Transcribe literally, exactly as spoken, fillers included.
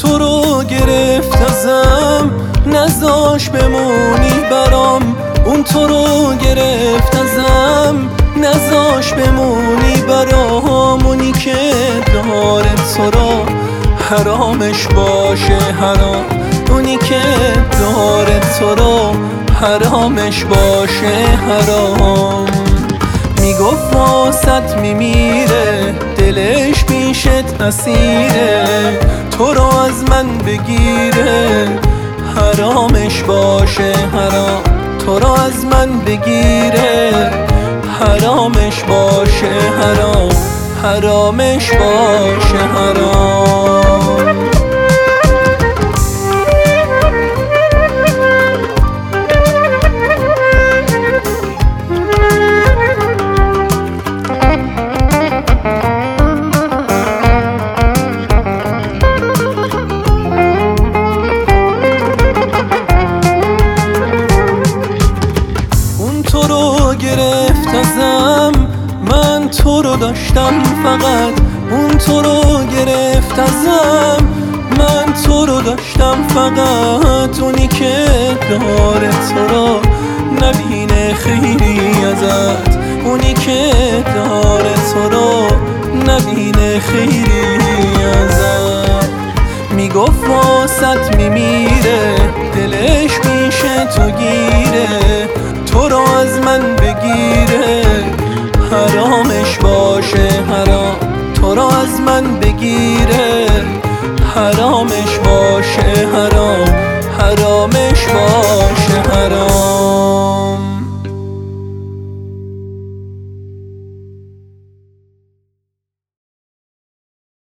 تو رو گرفت ازم نذاش بمونی برام، اون تو رو گرفت ازم نذاش بمونی برام. اونی که داره تو رو حرامش باشه حرام، اونی که داره تو رو حرامش باشه حرام. میگفت واسط میمیره دلش پیشت اسیره، تو رو از من بگیره حرامش باشه حرام، تو رو از من بگیره حرامش باشه حرام، حرامش باشه حرام. تو رو گرفت ازم من تو رو داشتم فقط، اون تو رو گرفت ازم من تو رو داشتم فقط. اونی که داره تو رو نبینه خیری ازت، اونی که داره تو رو نبینه خیری ازت. میگفت واسط میمیره دلش میشه تو گیره، تو رو از من بگیره حرامش باشه حرام، تو رو از من بگیره حرامش باشه حرام، حرامش باشه حرام.